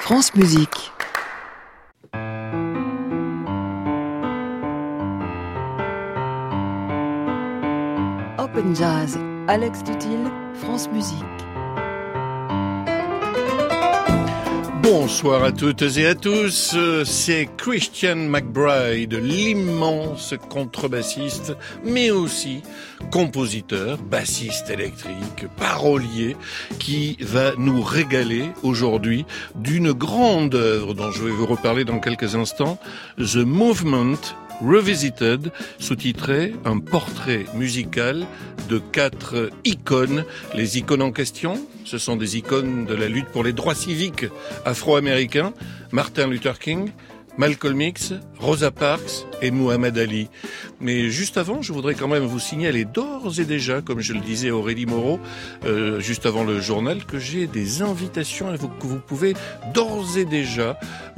France Musique. Open Jazz, Alex Dutil, France Musique. Bonsoir à toutes et à tous, c'est Christian McBride, l'immense contrebassiste, mais aussi compositeur, bassiste électrique, parolier, qui va nous régaler aujourd'hui d'une grande œuvre dont je vais vous reparler dans quelques instants, The Movement Revisited, sous-titré « Un portrait musical de 4 icônes ». Les icônes en question, ce sont des icônes de la lutte pour les droits civiques afro-américains, Martin Luther King, Malcolm X, Rosa Parks et Muhammad Ali. Mais juste avant, je voudrais quand même vous signaler d'ores et déjà, comme je le disais à Aurélie Moreau, juste avant le journal, que j'ai des invitations que vous pouvez d'ores et déjà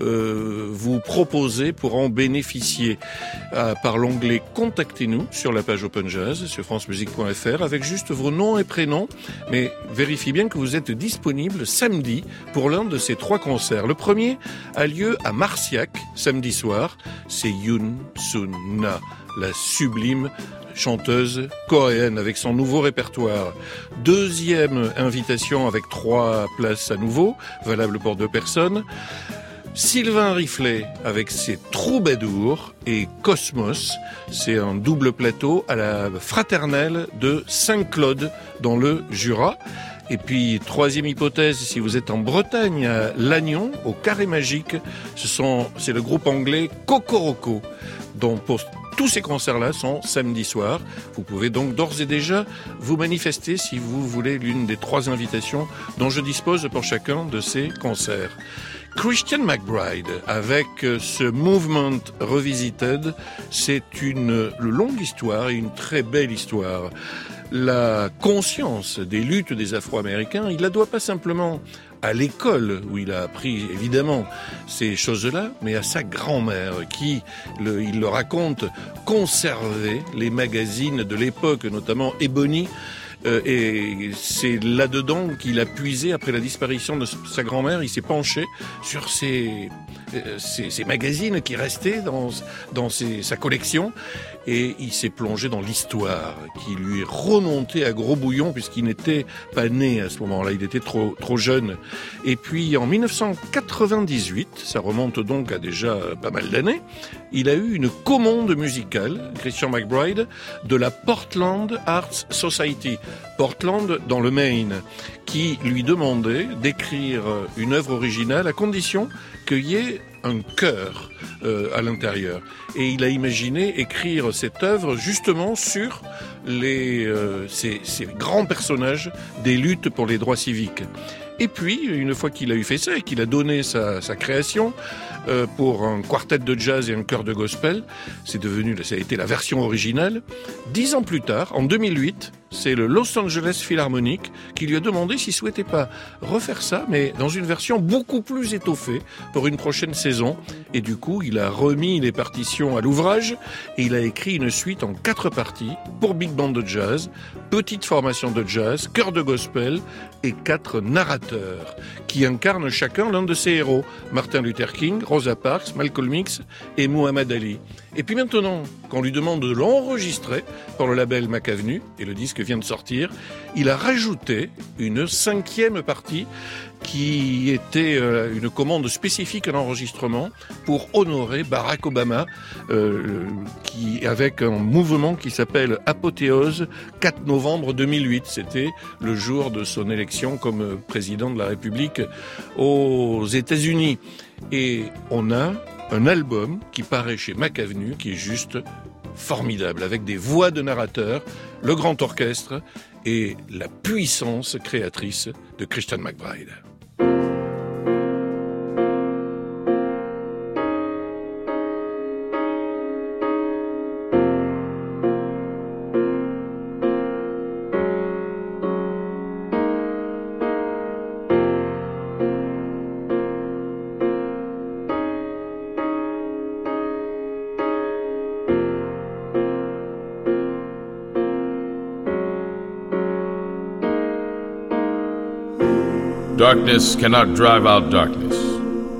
vous proposer pour en bénéficier par l'onglet « Contactez-nous » sur la page Open Jazz, sur francemusique.fr, avec juste vos noms et prénoms. Mais vérifiez bien que vous êtes disponible samedi pour l'un de ces 3 concerts. Le premier a lieu à Marciac, samedi soir. C'est Yoon Sun Na, la sublime chanteuse coréenne avec son nouveau répertoire. Deuxième invitation avec 3 places à nouveau, valables pour 2 personnes. Sylvain Riflet avec ses Troubadours et Cosmos, c'est un double plateau à la Fraternelle de Saint-Claude dans le Jura. Et puis, troisième hypothèse, si vous êtes en Bretagne, à Lannion, au Carré Magique, c'est le groupe anglais Cocoroco, dont tous ces concerts-là sont samedi soir. Vous pouvez donc d'ores et déjà vous manifester si vous voulez l'une des 3 invitations dont je dispose pour chacun de ces concerts. Christian McBride, avec ce Movement Revisited, c'est une longue histoire et une très belle histoire. La conscience des luttes des Afro-Américains, il la doit pas simplement à l'école, où il a appris évidemment ces choses-là, mais à sa grand-mère, qui, il le raconte, conservait les magazines de l'époque, notamment Ebony, et c'est là-dedans qu'il a puisé, après la disparition de sa grand-mère, il s'est penché sur ces magazines qui restaient dans sa collection, et il s'est plongé dans l'histoire qui lui est remontée à gros bouillon puisqu'il n'était pas né à ce moment-là, il était trop jeune. Et puis en 1998, ça remonte donc à déjà pas mal d'années, il a eu une commande musicale, Christian McBride, de la Portland Arts Society, Portland dans le Maine, qui lui demandait d'écrire une œuvre originale à condition qu'il y ait un chœur à l'intérieur. Et il a imaginé écrire cette œuvre justement sur ces grands personnages des luttes pour les droits civiques. Et puis, une fois qu'il a eu fait ça et qu'il a donné sa création pour un quartet de jazz et un chœur de gospel, ça a été la version originale. 10 ans plus tard, en 2008, c'est le Los Angeles Philharmonic qui lui a demandé s'il souhaitait pas refaire ça, mais dans une version beaucoup plus étoffée pour une prochaine saison. Et du coup, il a remis les partitions à l'ouvrage et il a écrit une suite en 4 parties pour big band de jazz, petite formation de jazz, chœur de gospel et 4 narrateurs qui incarnent chacun l'un de ses héros, Martin Luther King, Rosa Parks, Malcolm X et Muhammad Ali. Et puis maintenant, qu'on lui demande de l'enregistrer pour le label Mac Avenue, et le disque vient de sortir, il a rajouté une 5e partie qui était une commande spécifique à l'enregistrement pour honorer Barack Obama, avec un mouvement qui s'appelle Apothéose, 4 novembre 2008. C'était le jour de son élection comme président de la République aux États-Unis. Et on a un album qui paraît chez Mac Avenue qui est juste formidable, avec des voix de narrateurs, le grand orchestre et la puissance créatrice de Christian McBride. Darkness cannot drive out darkness.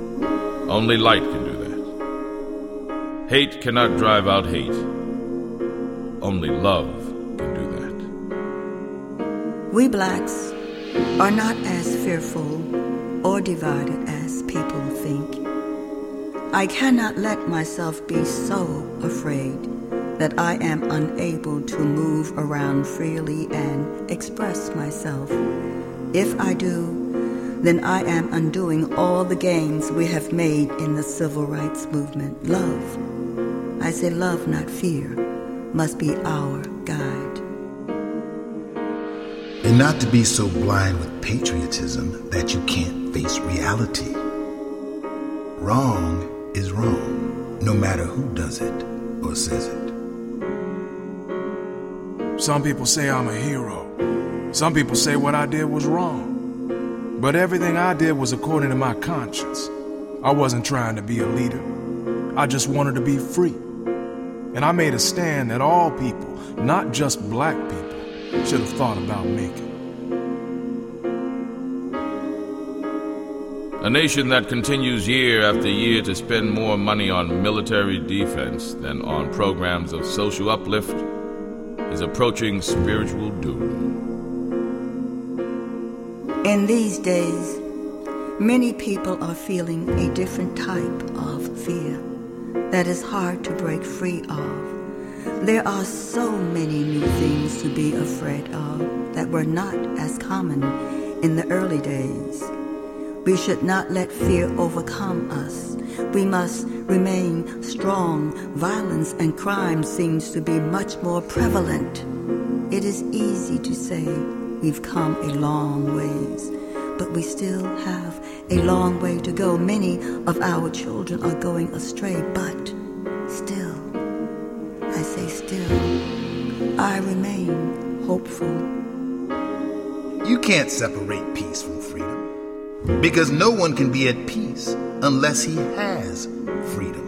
Only light can do that. Hate cannot drive out hate. Only love can do that. We blacks are not as fearful or divided as people think. I cannot let myself be so afraid that I am unable to move around freely and express myself. If I do, then I am undoing all the gains we have made in the civil rights movement. Love, I say love, not fear, must be our guide. And not to be so blind with patriotism that you can't face reality. Wrong is wrong, no matter who does it or says it. Some people say I'm a hero. Some people say what I did was wrong. But everything I did was according to my conscience. I wasn't trying to be a leader. I just wanted to be free. And I made a stand that all people, not just black people, should have thought about making. A nation that continues year after year to spend more money on military defense than on programs of social uplift is approaching spiritual doom. In these days, many people are feeling a different type of fear that is hard to break free of. There are so many new things to be afraid of that were not as common in the early days. We should not let fear overcome us. We must remain strong. Violence and crime seems to be much more prevalent. It is easy to say we've come a long ways, but we still have a long way to go. Many of our children are going astray, but still, I say still, I remain hopeful. You can't separate peace from freedom, because no one can be at peace unless he has freedom.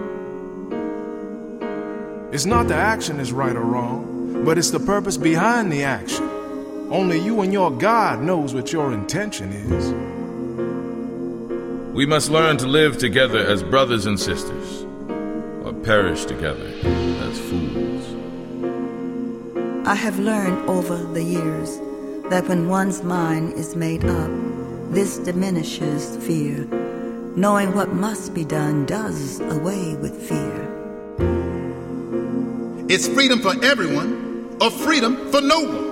It's not the action is right or wrong, but it's the purpose behind the action. Only you and your God knows what your intention is. We must learn to live together as brothers and sisters, or perish together as fools. I have learned over the years that when one's mind is made up, this diminishes fear. Knowing what must be done does away with fear. It's freedom for everyone, or freedom for no one.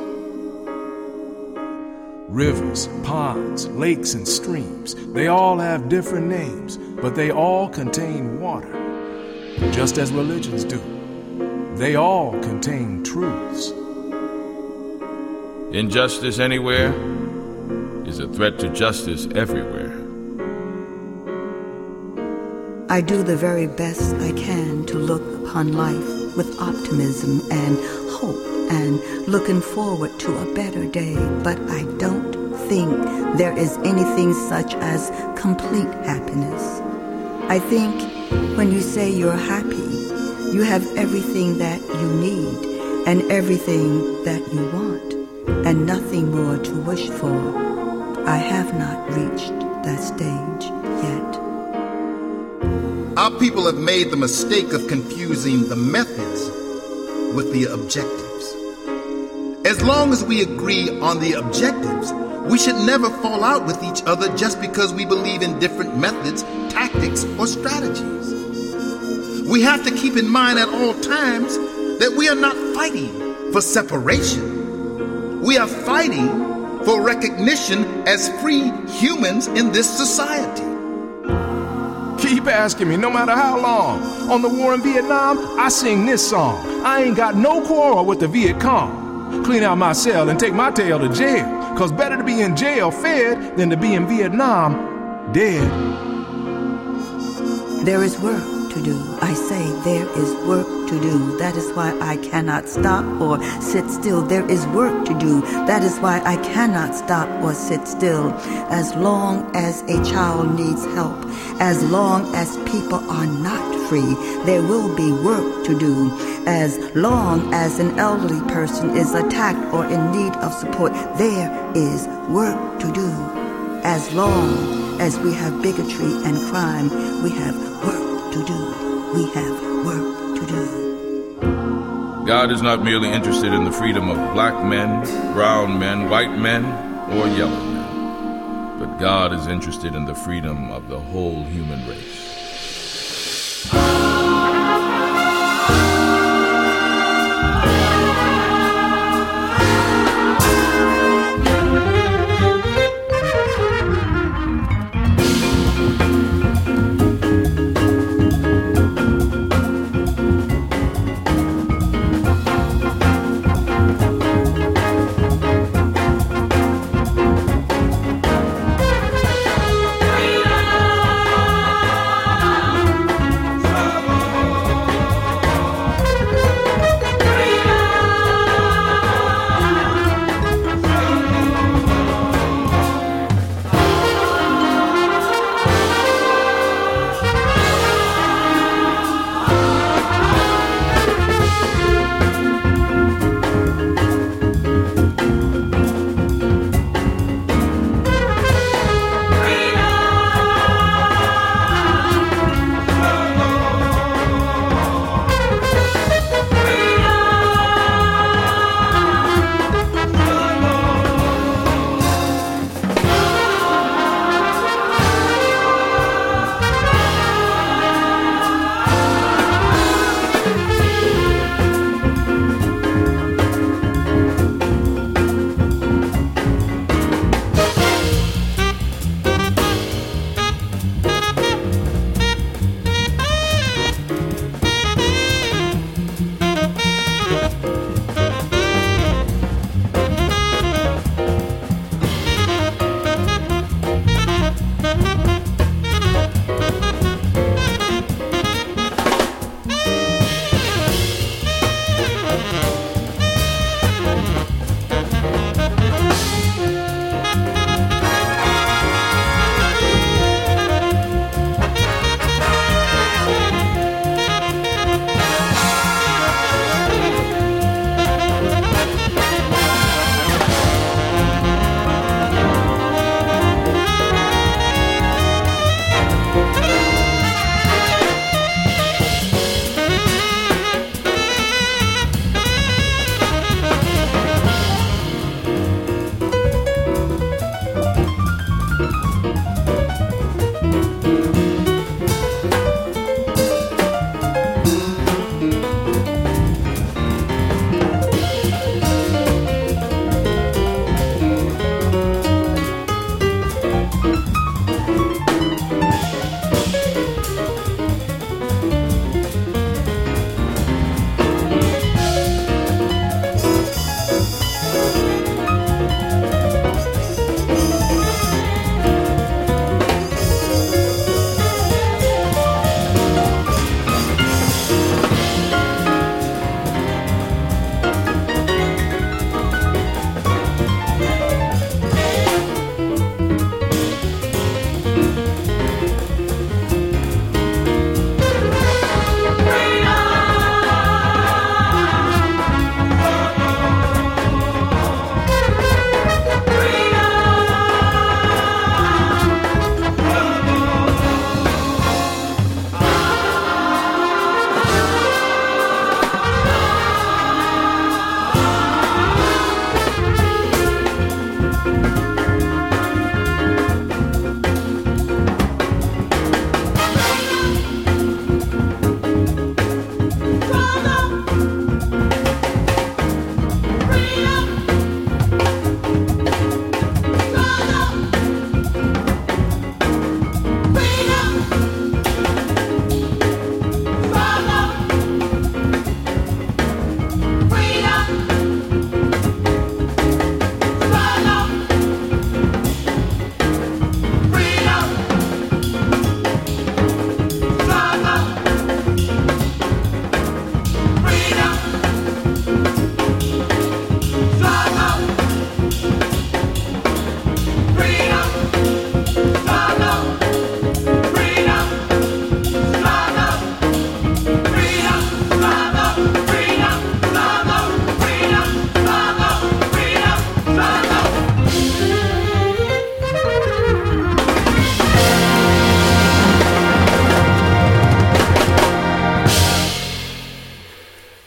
Rivers, ponds, lakes, and streams, they all have different names, but they all contain water, just as religions do. They all contain truths. Injustice anywhere is a threat to justice everywhere. I do the very best I can to look upon life with optimism and hope and looking forward to a better day, but I don't think there is anything such as complete happiness. I think when you say you're happy, you have everything that you need and everything that you want, and nothing more to wish for. I have not reached that stage yet. Our people have made the mistake of confusing the methods with the objectives. As long as we agree on the objectives, we should never fall out with each other just because we believe in different methods, tactics, or strategies. We have to keep in mind at all times that we are not fighting for separation. We are fighting for recognition as free humans in this society. Keep asking me, no matter how long. On the war in Vietnam, I sing this song. I ain't got no quarrel with the Viet Cong. Clean out my cell and take my tail to jail. Cause better to be in jail fed than to be in Vietnam dead. There is work to do. I say there is work to do. That is why I cannot stop or sit still. There is work to do. That is why I cannot stop or sit still. As long as a child needs help, as long as people are not free, there will be work to do. As long as an elderly person is attacked or in need of support, there is work to do. As long as we have bigotry and crime, we have work to do. We have work to do. God is not merely interested in the freedom of black men, brown men, white men, or yellow men, but God is interested in the freedom of the whole human race.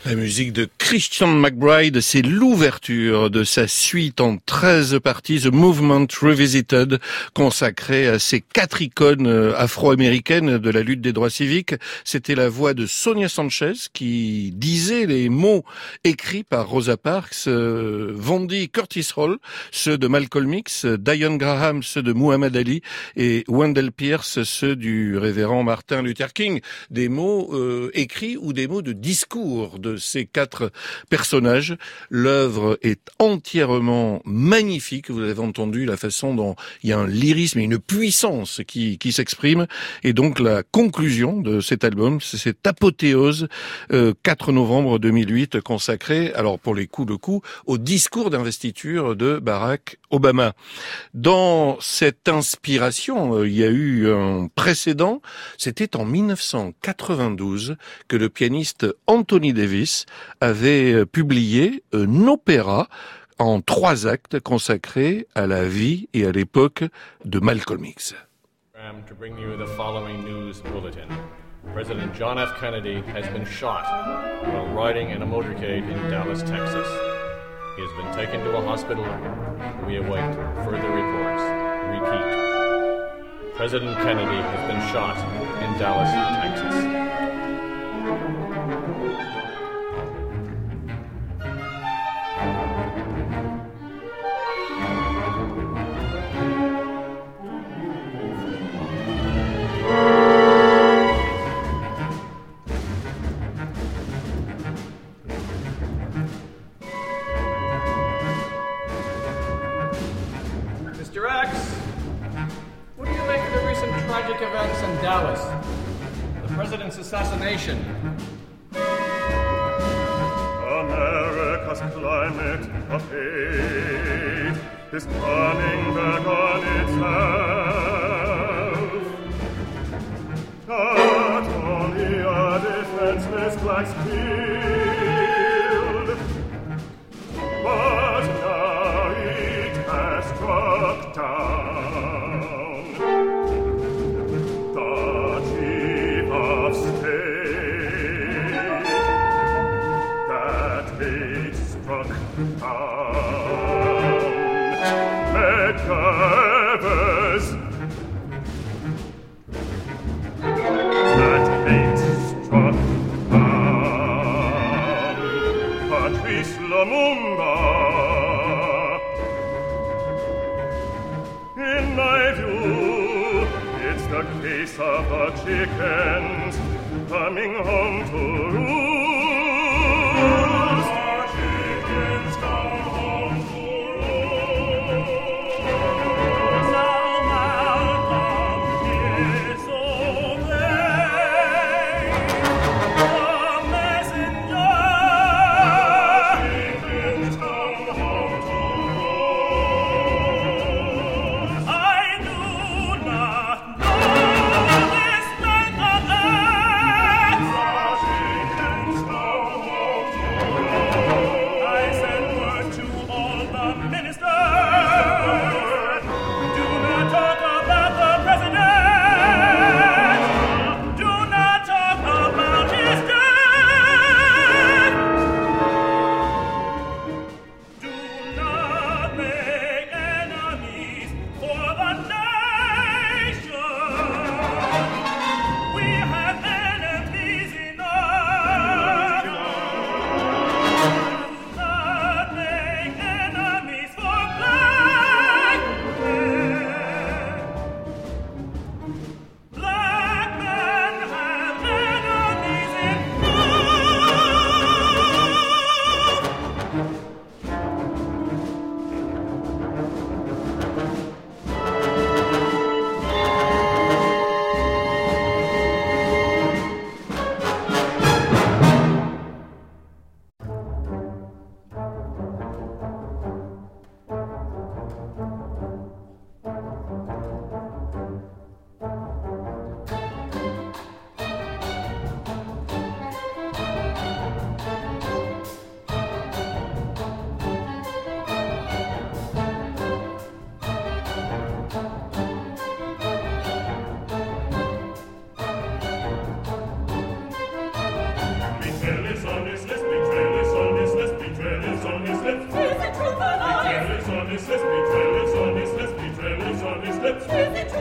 La musique de Christian McBride, c'est l'ouverture de sa suite en 13 parties, The Movement Revisited, consacrée à ces 4 icônes afro-américaines de la lutte des droits civiques. C'était la voix de Sonia Sanchez qui disait les mots écrits par Rosa Parks, Vandy Curtis Hall, ceux de Malcolm X, Diane Graham, ceux de Muhammad Ali et Wendell Pierce, ceux du révérend Martin Luther King. Des mots écrits ou des mots de discours de ces 4 personnages. L'œuvre est entièrement magnifique. Vous avez entendu la façon dont il y a un lyrisme et une puissance qui s'exprime. Et donc la conclusion de cet album, c'est cette apothéose 4 novembre 2008 consacrée, alors pour les coups de coup, au discours d'investiture de Barack Obama. Dans cette inspiration, il y a eu un précédent. C'était en 1992 que le pianiste Anthony Davis avait publié un opéra en 3 actes consacré à la vie et à l'époque de Malcolm X. To bring you the following news bulletin. President John F. Kennedy has been shot while riding in a motorcade in Dallas, Texas. He has been taken to a hospital. We await further reports. Repeat. President Kennedy has been shot in Dallas, Texas. Mr. X, what do you make of the recent tragic events in Dallas? The president's assassination. America's climate of hate is turning back on itself. Not only a defenseless blacks killed, but now it has struck down the chief of state. That hate struck down Medgar Evers. That hate struck down Patrice Lumumba. In my view, it's the case of the chickens coming home to roost. Our chickens come home to roost. Now Malcolm is obeyed. The messenger. Our chickens come home to roost. I do not know this man on earth. Our chickens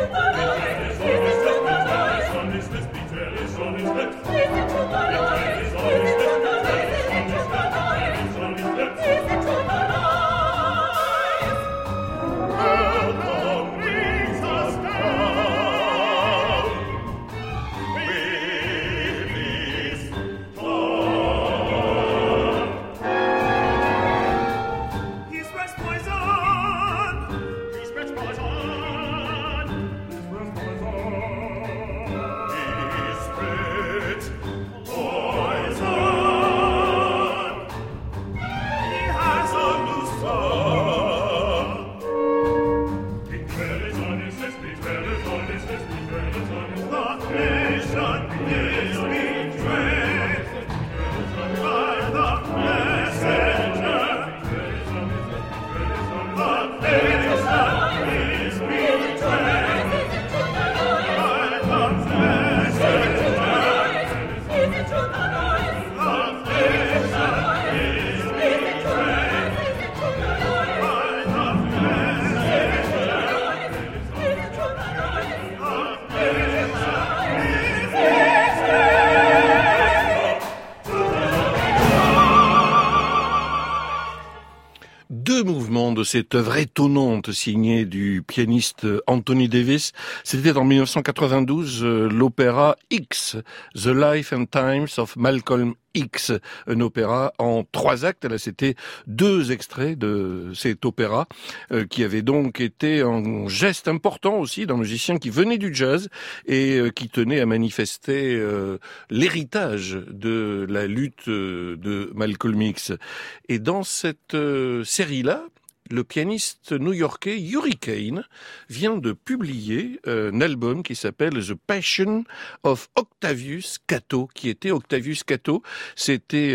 De cette œuvre étonnante signée du pianiste Anthony Davis. C'était en 1992 l'opéra X, The Life and Times of Malcolm X, un opéra en 3 actes. Là, c'était 2 extraits de cet opéra qui avait donc été un geste important aussi d'un musicien qui venait du jazz et qui tenait à manifester l'héritage de la lutte de Malcolm X. Et dans cette série-là, le pianiste new-yorkais Hurricane vient de publier un album qui s'appelle The Passion of Octavius Catto. Qui était Octavius Catto? C'était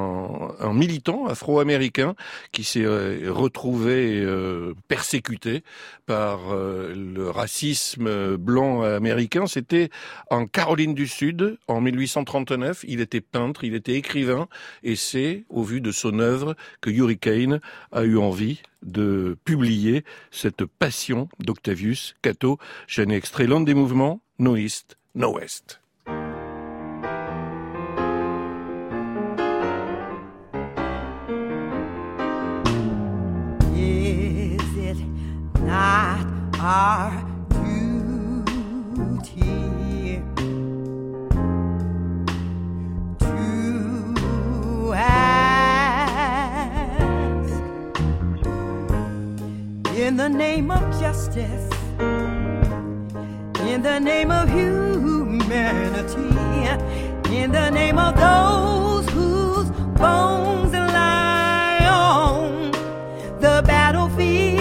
un militant afro-américain qui s'est retrouvé persécuté par le racisme blanc américain. C'était en Caroline du Sud, en 1839. Il était peintre, il était écrivain, et c'est au vu de son œuvre que Hurricane a eu envie de publier cette passion d'Octavius Catto. J'en ai extrait l'un des mouvements, No East, No West. Is it not our duty to ask in the name of justice, in the name of humanity, in the name of those whose bones lie on the battlefield?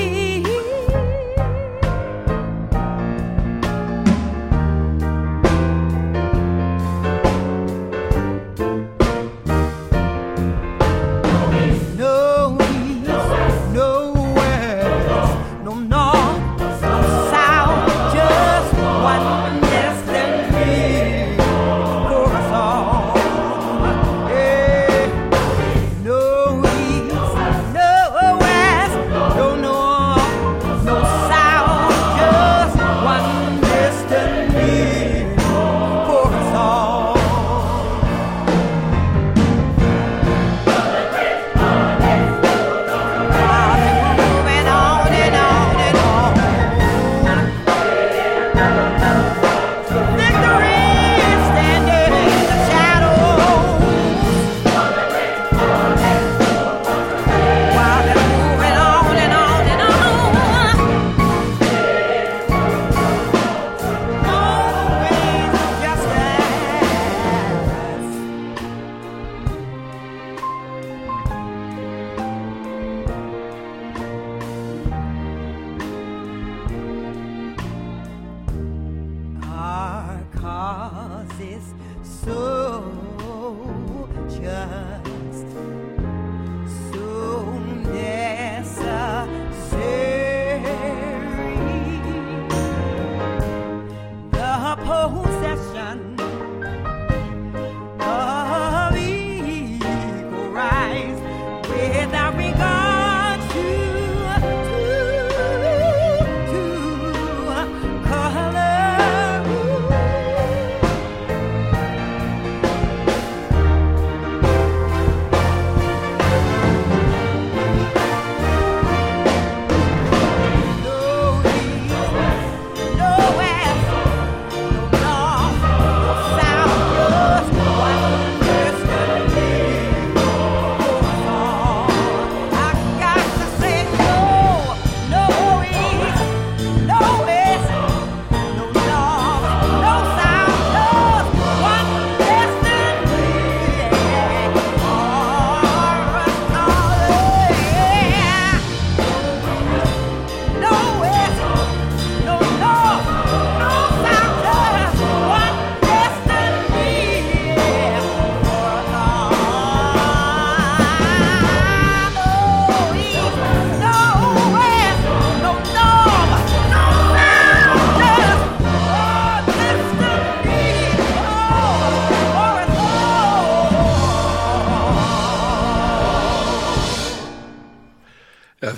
Color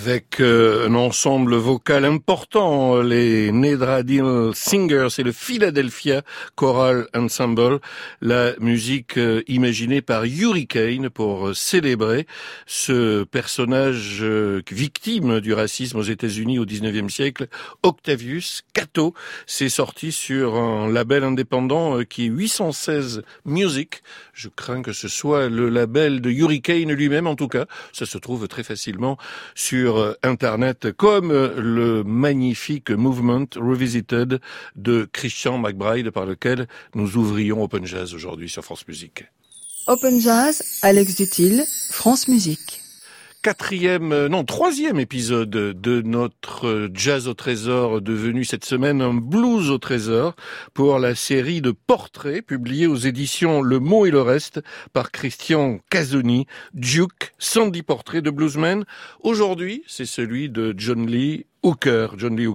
avec un ensemble vocal important, les Nedradill Singers et le Philadelphia Choral Ensemble, la musique imaginée par Hurricane pour célébrer ce personnage victime du racisme aux États-Unis au XIXe siècle, Octavius Catto. C'est sorti sur un label indépendant qui est 816 Music. Je crains que ce soit le label de Hurricane lui-même, en tout cas. Ça se trouve très facilement sur Internet, comme le magnifique Movement Revisited de Christian McBride, par lequel nous ouvrions Open Jazz aujourd'hui sur France Musique. Open Jazz, Alex Dutil, France Musique. Troisième épisode de notre Jazz au Trésor, devenu cette semaine un Blues au Trésor, pour la série de portraits publiés aux éditions Le Mot et le Reste par Christian Casoni, Duke, 110 portraits de bluesmen. Aujourd'hui, c'est celui de John Lee Hooker,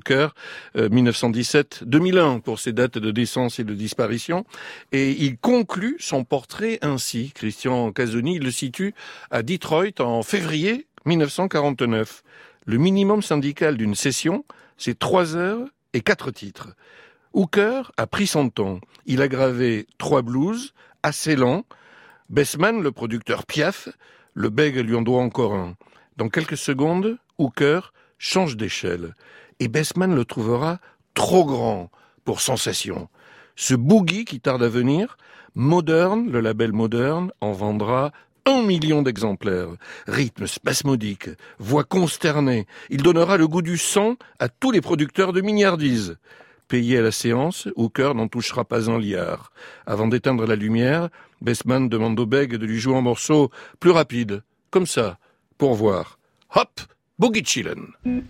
1917-2001 pour ses dates de naissance et de disparition. Et il conclut son portrait ainsi. Christian Casoni le situe à Detroit en février 1949. Le minimum syndical d'une session, c'est 3 heures et 4 titres. Hooker a pris son temps. Il a gravé 3 blues, assez lents. Bessman, le producteur Piaf, le bègue lui en doit encore un. Dans quelques secondes, Hooker change d'échelle. Et Bessman le trouvera trop grand pour Sensation. Ce boogie qui tarde à venir, Modern, le label Modern, en vendra 1 million d'exemplaires. Rythme spasmodique, voix consternée. Il donnera le goût du sang à tous les producteurs de mignardises. Payé à la séance, Hooker n'en touchera pas un liard. Avant d'éteindre la lumière, Bessman demande au bègue de lui jouer un morceau plus rapide. Comme ça, pour voir. Hop! Boogie Chillin'.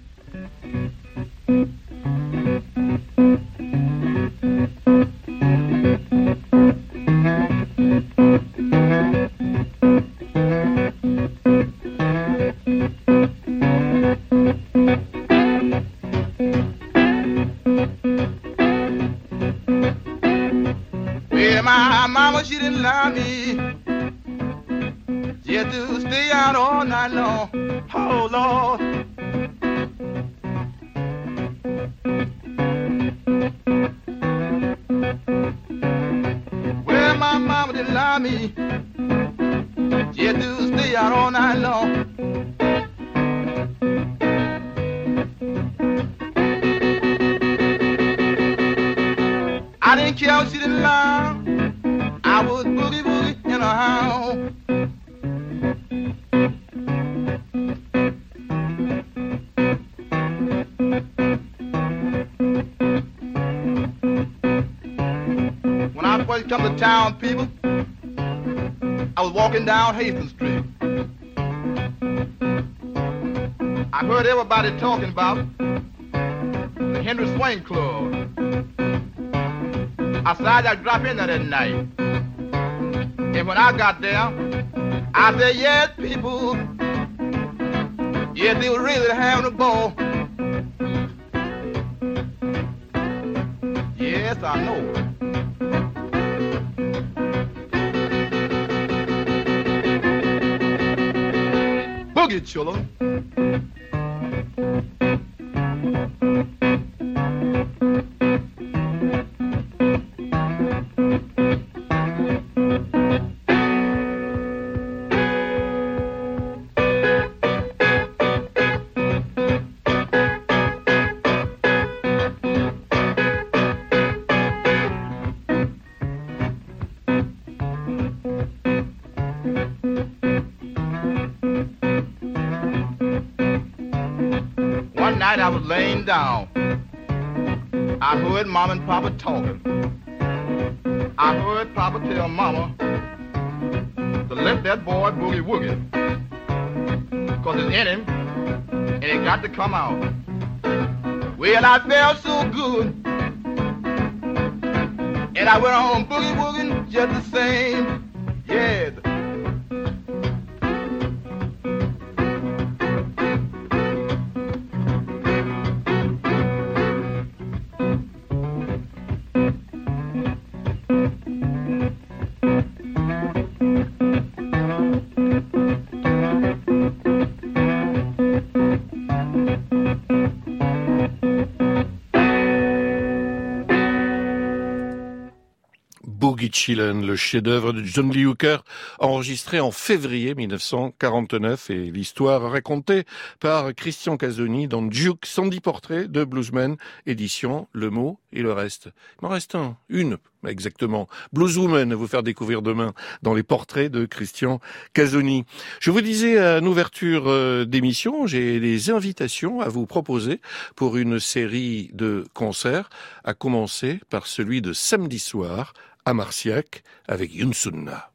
Well, my mama, she didn't allow me just to stay out all night long. Oh, Lord. Well, my mama didn't allow me just to stay out all night long. I didn't care what she didn't allow. I was boogie boogie in a house. When I first come to town, people, I was walking down Hastings Street. I heard everybody talking about the Henry Swain Club. I decided I'd drop in there that night. And when I got there, I said, yes, people, yes, they were really having a ball. Yes, I know. Boogie chillin'. I was laying down. I heard Mama and Papa talking. I heard Papa tell Mama to let that boy boogie woogie, 'cause it's in him and it got to come out. Well, I felt so good, and I went on boogie wooging just the same. Yeah. Boogie Chillin', le chef-d'œuvre de John Lee Hooker, enregistré en février 1949, et l'histoire racontée par Christian Casoni dans Duke 110 portraits de bluesmen, édition Le Mot et le reste. Il m'en reste une exactement. Blueswoman à vous faire découvrir demain dans les portraits de Christian Casoni. Je vous disais en ouverture d'émission, j'ai des invitations à vous proposer pour une série de concerts, à commencer par celui de samedi soir à Marciac avec Youn Sunna.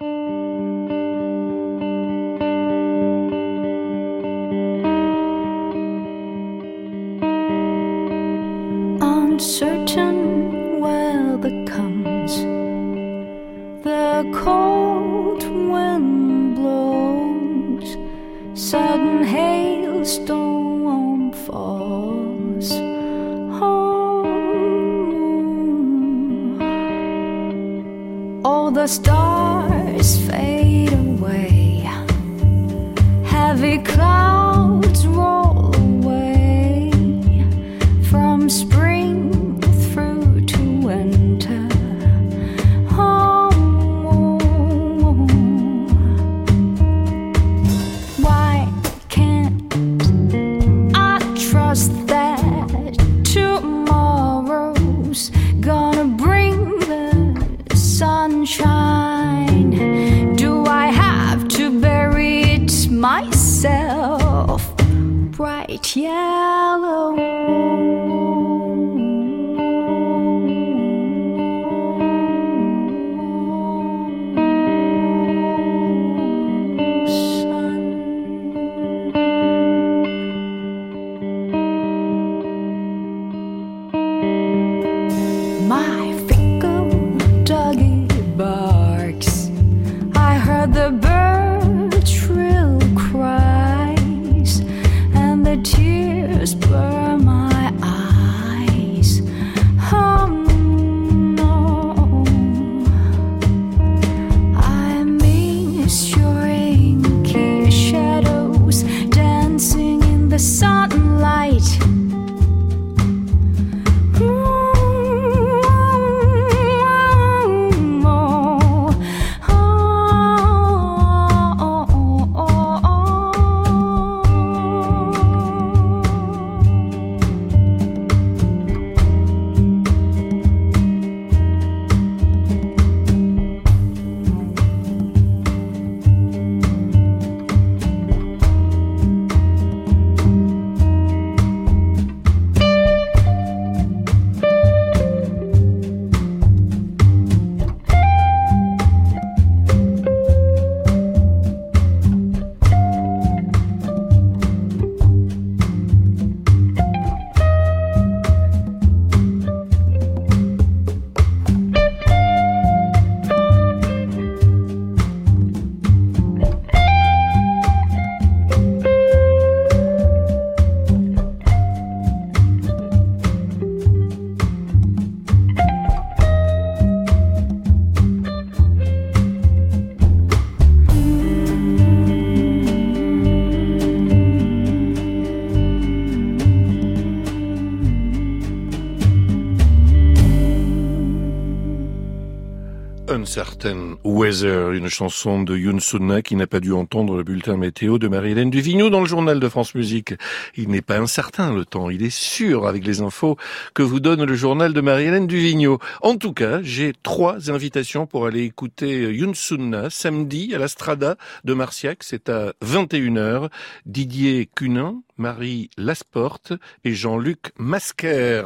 Uncertain weather comes, the cold wind blows, sudden hailstorm falls. All the stars fade away, heavy clouds roll away, from spring through to winter. Why can't I trust that tomorrow's gonna bring the sunshine? Do I have to bury it myself? Bright yellow. Uncertain Weather, une chanson de Youn Sunna qui n'a pas dû entendre le bulletin météo de Marie-Hélène Duvigneau dans le journal de France Musique. Il n'est pas incertain le temps, il est sûr avec les infos que vous donne le journal de Marie-Hélène Duvigneau. En tout cas, j'ai 3 invitations pour aller écouter Youn Sunna samedi à la Strada de Marciac, c'est à 21h. Didier Cunin, Marie Lasporte et Jean-Luc Masquer.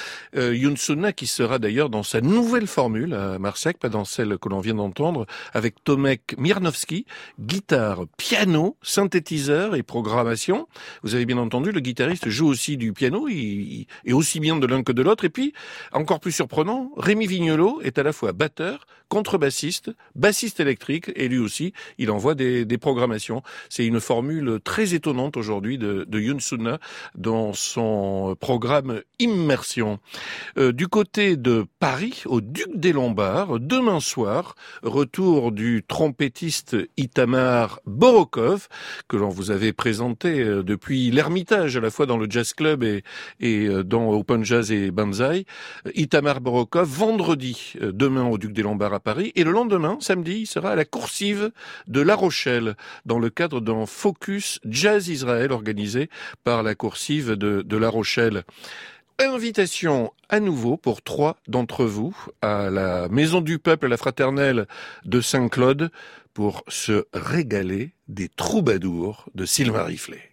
Youn Sunna qui sera d'ailleurs dans sa nouvelle formule à Marciac, pas dans celle que l'on vient d'entendre, avec Tomek Mirnowski, guitare, piano, synthétiseur et programmation. Vous avez bien entendu, le guitariste joue aussi du piano, et aussi bien de l'un que de l'autre. Et puis, encore plus surprenant, Rémi Vignolo est à la fois batteur, contrebassiste, bassiste électrique, et lui aussi, il envoie des programmations. C'est une formule très étonnante aujourd'hui de Youn Suna dans son programme Immersion. Du côté de Paris, au Duc des Lombards, demain soir, retour du trompettiste Itamar Borokov, que l'on vous avait présenté depuis l'Ermitage, à la fois dans le Jazz Club et dans Open Jazz et Banzai. Itamar Borokov, vendredi, demain au Duc des Lombards à Paris, et le lendemain, samedi, il sera à la Coursive de La Rochelle, dans le cadre d'un Focus Jazz Israël organisé par la Coursive de La Rochelle. Invitation à nouveau pour 3 d'entre vous à la Maison du Peuple, à la Fraternelle de Saint-Claude, pour se régaler des troubadours de Sylvain Riflet.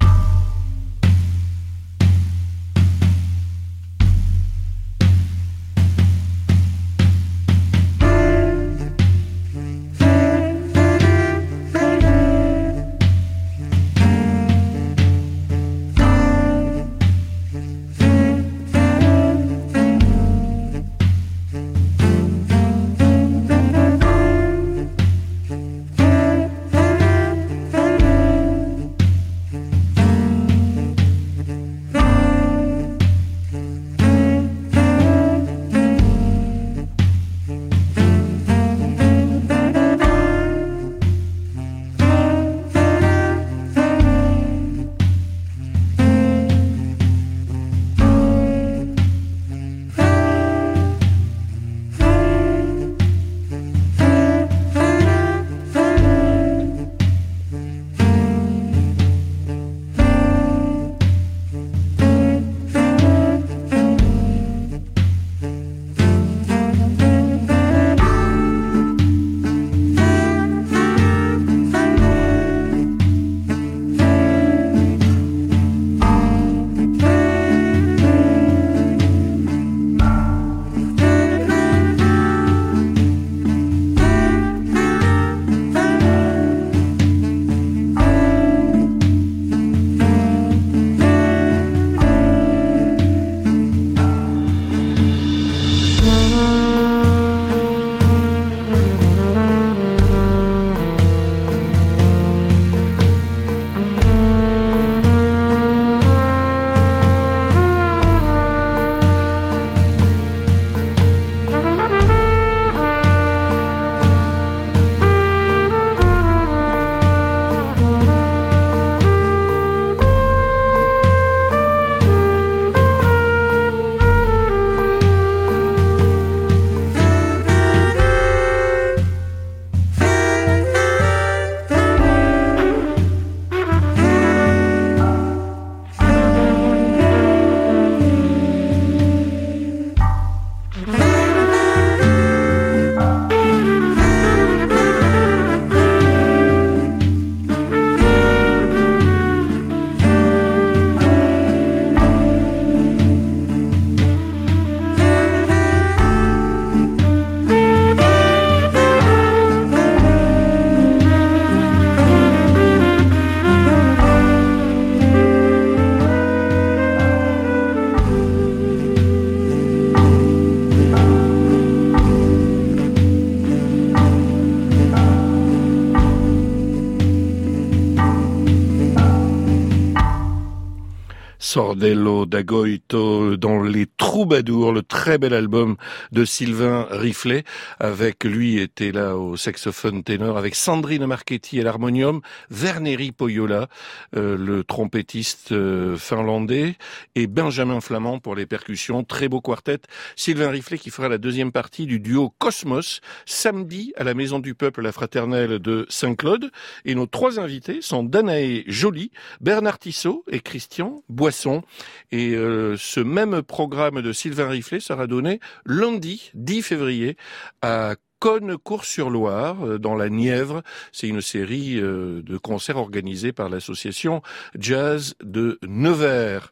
Sordello d'Agoito dans Les Troubadours, le très bel album de Sylvain Riflet. Avec lui était là au saxophone ténor, avec Sandrine Marchetti à l'harmonium, Verneri Poyola, le trompettiste finlandais, et Benjamin Flamand pour les percussions. Très beau quartet. Sylvain Riflet qui fera la deuxième partie du duo Cosmos, samedi à la Maison du Peuple, la Fraternelle de Saint-Claude. Et nos 3 invités sont Danae Joly, Bernard Tissot et Christian Boisson. Et ce même programme de Sylvain Riflet sera donné lundi 10 février à Cosne-Cours-sur-Loire, dans la Nièvre. C'est une série de concerts organisés par l'association Jazz de Nevers.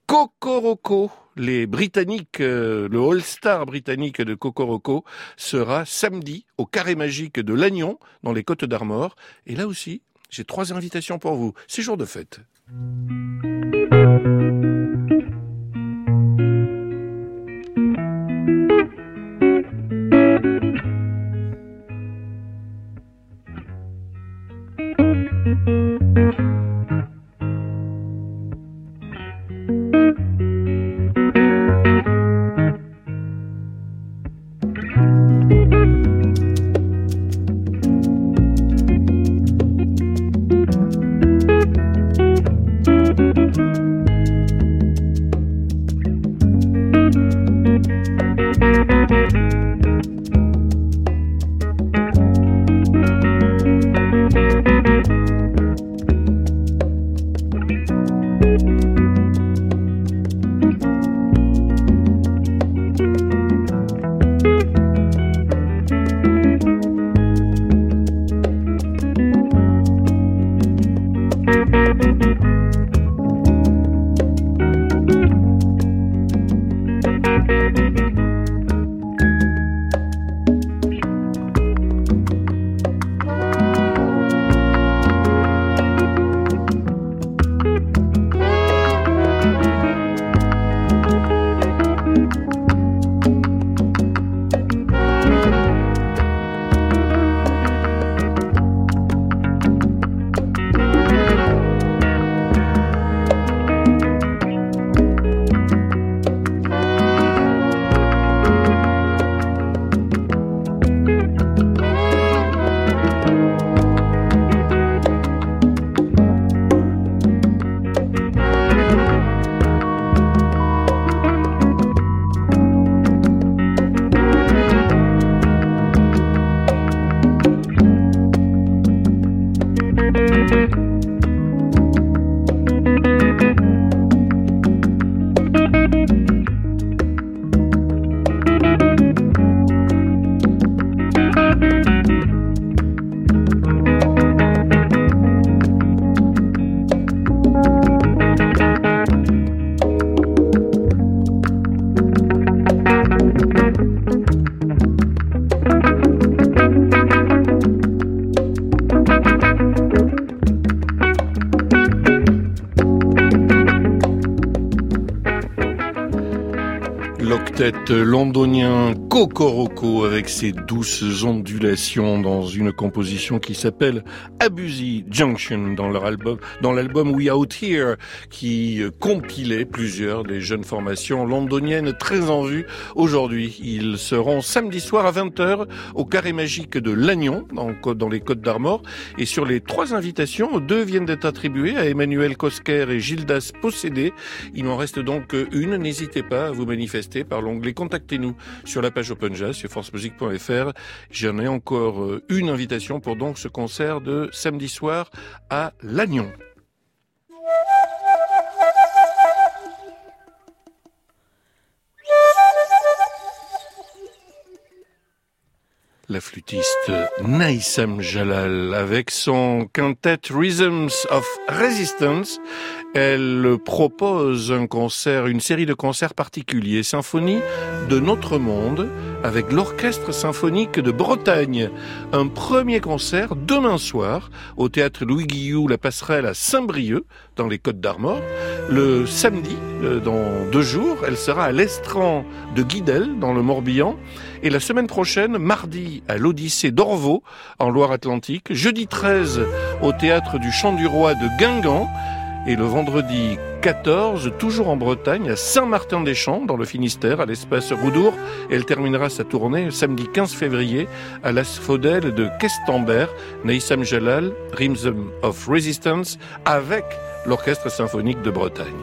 Cocoroco, les Britanniques, le All-Star britannique de Cocoroco sera samedi au Carré Magique de Lannion, dans les Côtes-d'Armor. Et là aussi, j'ai 3 invitations pour vous. C'est jour de fête. octet londonien Kokoroko avec ses douces ondulations dans une composition qui s'appelle Abusi Junction dans l'album We Out Here qui compilait plusieurs des jeunes formations londoniennes très en vue aujourd'hui. Ils seront samedi soir à 20h au Carré Magique de Lannion dans les Côtes d'Armor et sur les 3 invitations, 2 viennent d'être attribuées à Emmanuel Kosker et Gildas Possédé. Il m'en reste donc une, n'hésitez pas à vous manifester par l'onglet Contactez-nous sur la page Open Jazz sur francemusique.fr. J'en ai encore une invitation pour donc ce concert de samedi soir à Lannion. La flûtiste Naïsam Jalal avec son quintet Rhythms of Resistance. Elle propose une série de concerts particuliers, symphonie de notre monde avec l'Orchestre symphonique de Bretagne. Un premier concert demain soir au théâtre Louis Guillou, la Passerelle à Saint-Brieuc dans les Côtes d'Armor. Le samedi, dans 2 jours, elle sera à l'Estran de Guidel dans le Morbihan. Et la semaine prochaine, mardi, à l'Odyssée d'Orvaux, en Loire-Atlantique. Jeudi 13, au théâtre du Chant du Roi de Guingamp. Et le vendredi 14, toujours en Bretagne, à Saint-Martin-des-Champs, dans le Finistère, à l'espace Roudour. Et elle terminera sa tournée samedi 15 février à l'Asphodèle de Questembert. Naïsam Jalal, Rhythm of Resistance, avec l'Orchestre symphonique de Bretagne.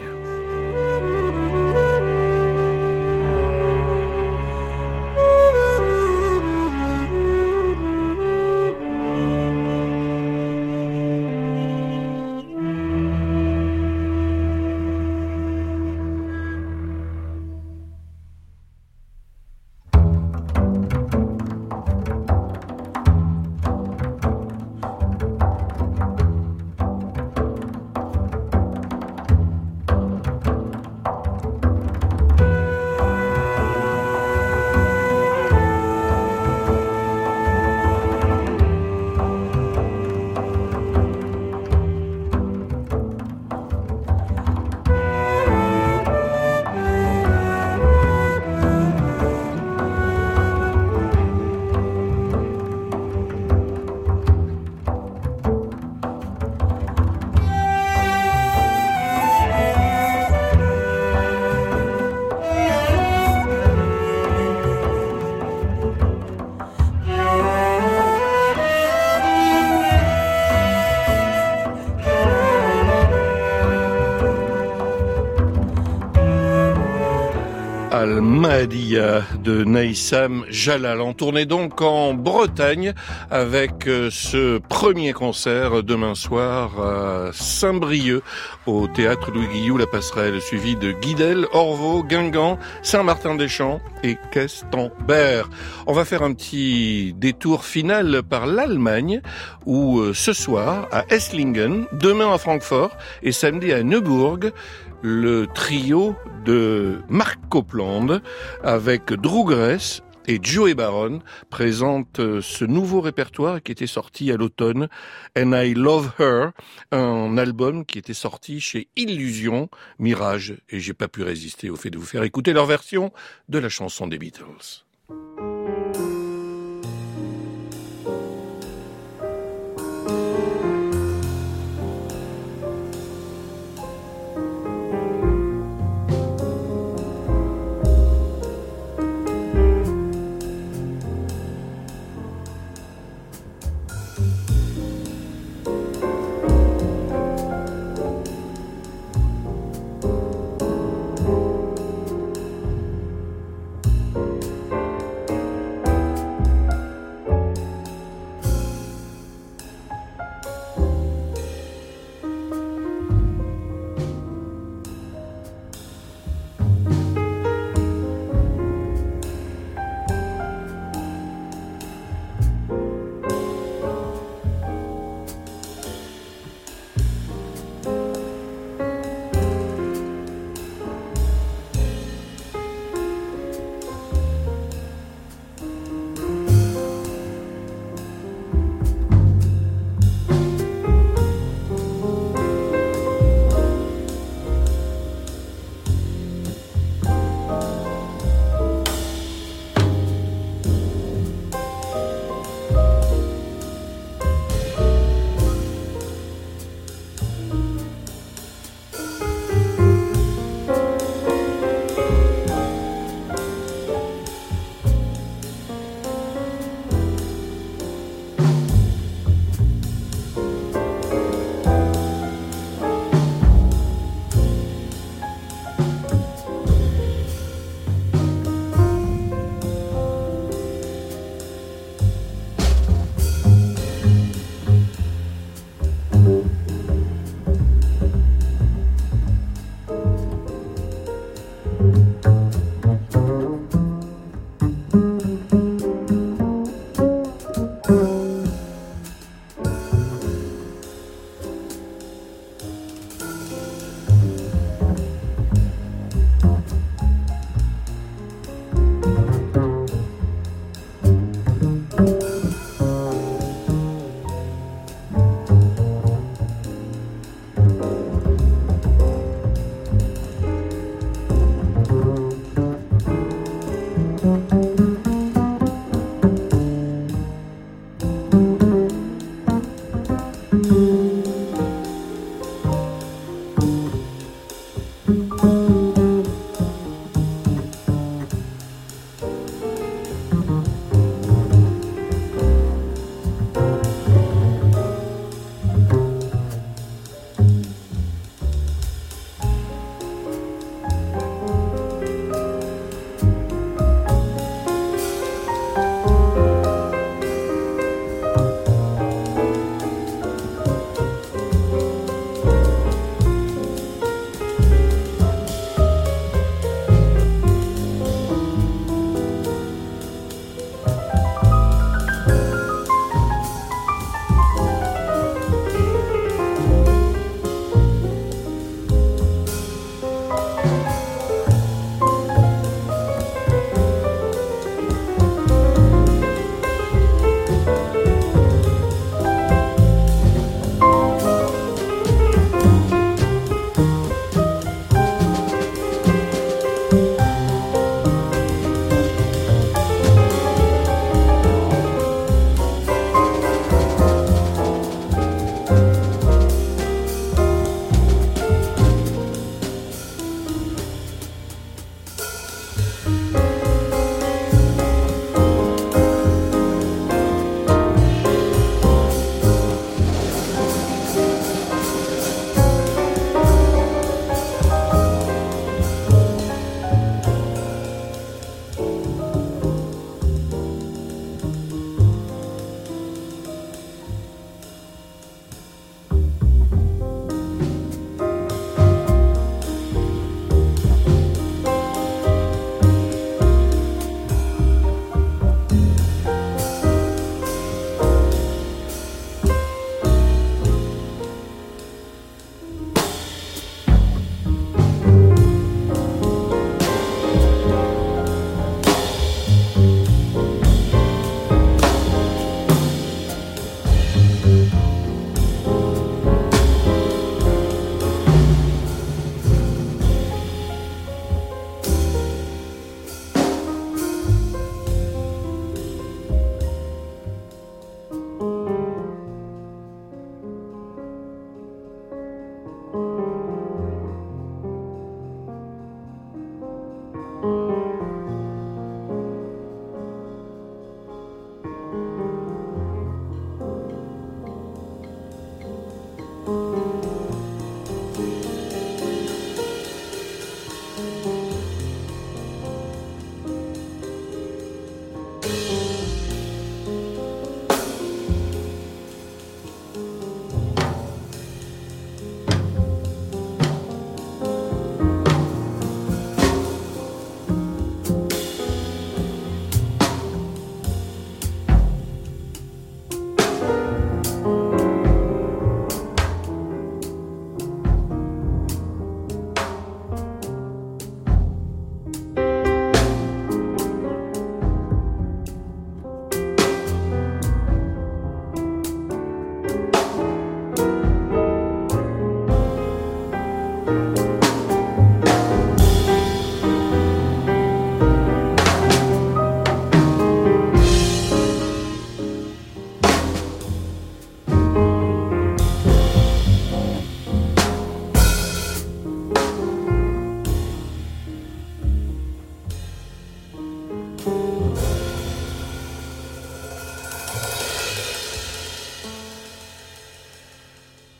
Al-Mahdiya de Naïsam Jalal. On tournait donc en Bretagne avec ce premier concert demain soir à Saint-Brieuc au théâtre Louis Guillou, la Passerelle, suivi de Guidel, Orvaux, Guingamp, Saint-Martin-des-Champs et Questembert. On va faire un petit détour final par l'Allemagne où ce soir à Esslingen, demain à Francfort et samedi à Neuburg, le trio de Mark Copland avec Drew Grace et Joey Baron présente ce nouveau répertoire qui était sorti à l'automne, And I Love Her, un album qui était sorti chez Illusion Mirage, et j'ai pas pu résister au fait de vous faire écouter leur version de la chanson des Beatles.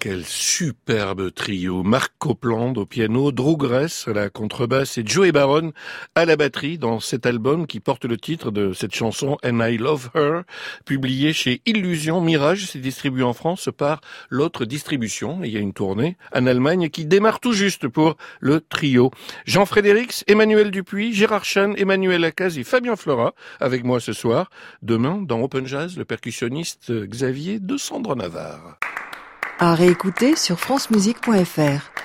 quel superbe trio. Marc Copland au piano, Drew Grace à la contrebasse et Joey Baron à la batterie dans cet album qui porte le titre de cette chanson And I Love Her, publié chez Illusion Mirage. C'est distribué en France par l'autre distribution. Et il y a une tournée en Allemagne qui démarre tout juste pour le trio. Jean Frédérix, Emmanuel Dupuis, Gérard Chan, Emmanuel Lacaze et Fabien Flora avec moi ce soir. Demain, dans Open Jazz, le percussionniste Xavier de Sandre Navarre. À réécouter sur francemusique.fr.